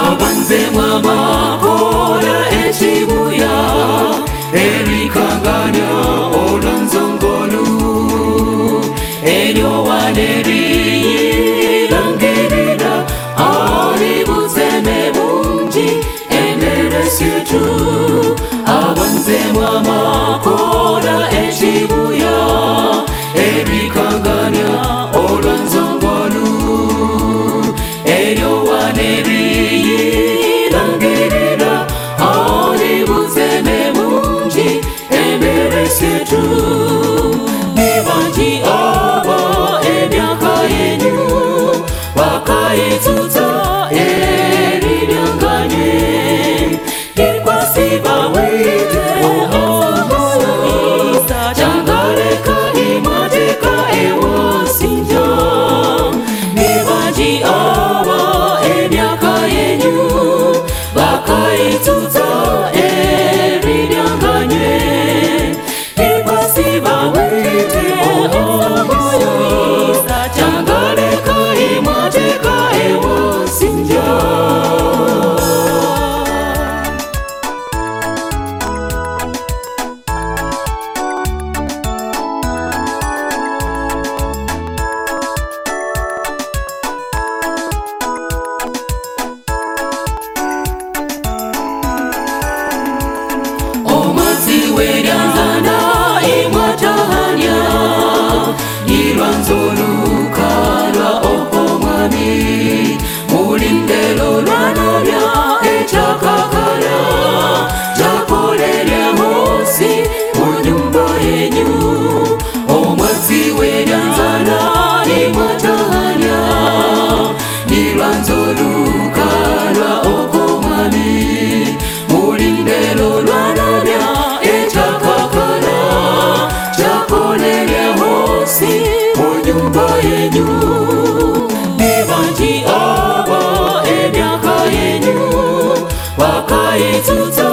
abanze mwamakora ekibuya erikanganya olonzongolu eryo waneriyirangirira alibuzene bungi emberesyetu abanze mwamakora ekibuya erikanganya olonzongolu eryo waneriyirangirira alibuzene bungi emberesyetu nibangi abo emyaka yenyu bakayituza eriryanganye ikwasiba wite omusa jangaleka imateka ewosinja nibangi abo emyaka yenyu bakayituza eriryanganye ikwasiba wite omusa jangaleka imateka ewosinja. Weryanzana imwatahanya irwanzolukalwa okomwami mulindelo lwanolya ekyakakala jakolelya hosi mu nyumba yenyu omwazi weryanzana imwatahanya irwanzolukalwa okomwami mulindelo lwanolya munyumba yenyu nibangi abo emyaka yenyu bakayituza